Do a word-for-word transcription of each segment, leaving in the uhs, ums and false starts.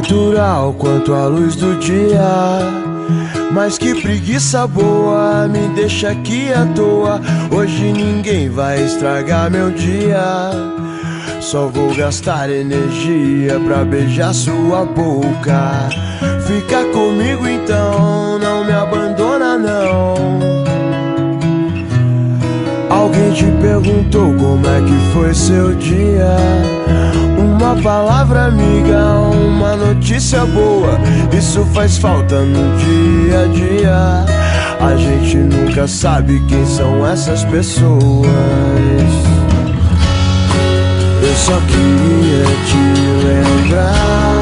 natural quanto a luz do dia. Mas que preguiça boa, me deixa aqui à toa. Hoje ninguém vai estragar meu dia. Só vou gastar energia pra beijar sua boca. Fica comigo então, não me abandona não. Alguém te perguntou como é que foi seu dia? Uma palavra amiga, uma notícia boa, isso faz falta no dia a dia. A gente nunca sabe quem são essas pessoas. Eu só queria te lembrar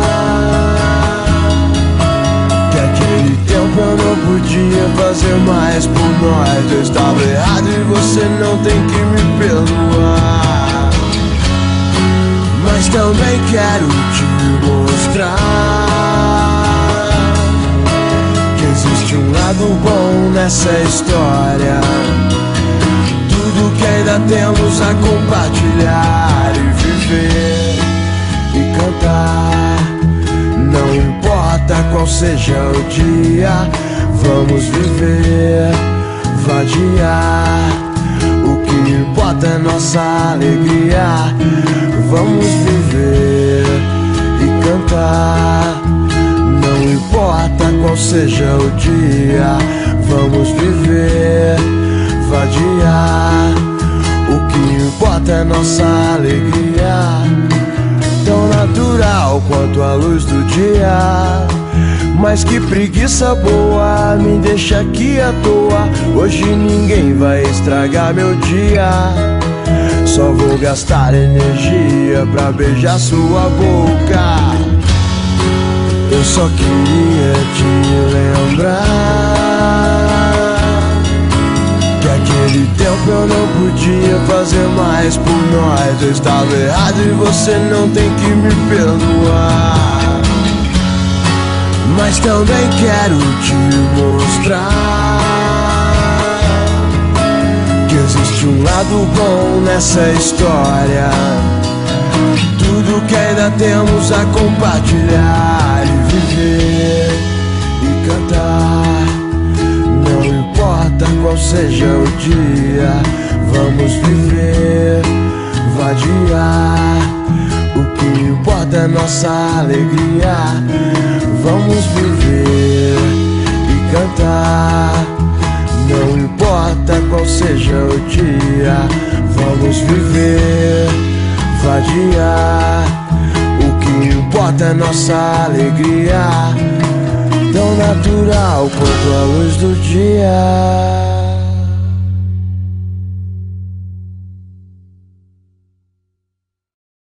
que aquele tempo eu não podia fazer mais por nós. Eu estava errado e você não tem que me perdoar. Mas também quero te mostrar que existe um lado bom nessa história. Tudo que ainda temos a compartilhar e viver e cantar. Não importa qual seja o dia, vamos viver, vadiar. O que importa é nossa alegria. Vamos viver e cantar. Não importa qual seja o dia, vamos viver, vadiar. O que importa é nossa alegria. Tão natural quanto a luz do dia. Mas que preguiça boa, me deixa aqui à toa. Hoje ninguém vai estragar meu dia. Só vou gastar energia pra beijar sua boca. Eu só queria te lembrar que aquele tempo eu não podia fazer mais por nós. Eu estava errado e você não tem que me perdoar. Mas também quero te mostrar que existe um lado bom nessa história. Tudo que ainda temos a compartilhar e viver e cantar. Não importa qual seja o dia, vamos viver, vadiar. O que importa é nossa alegria. Vamos viver e cantar. Não importa qual seja o dia, vamos viver, vadiar. O que importa é nossa alegria. Tão natural quanto a luz do dia.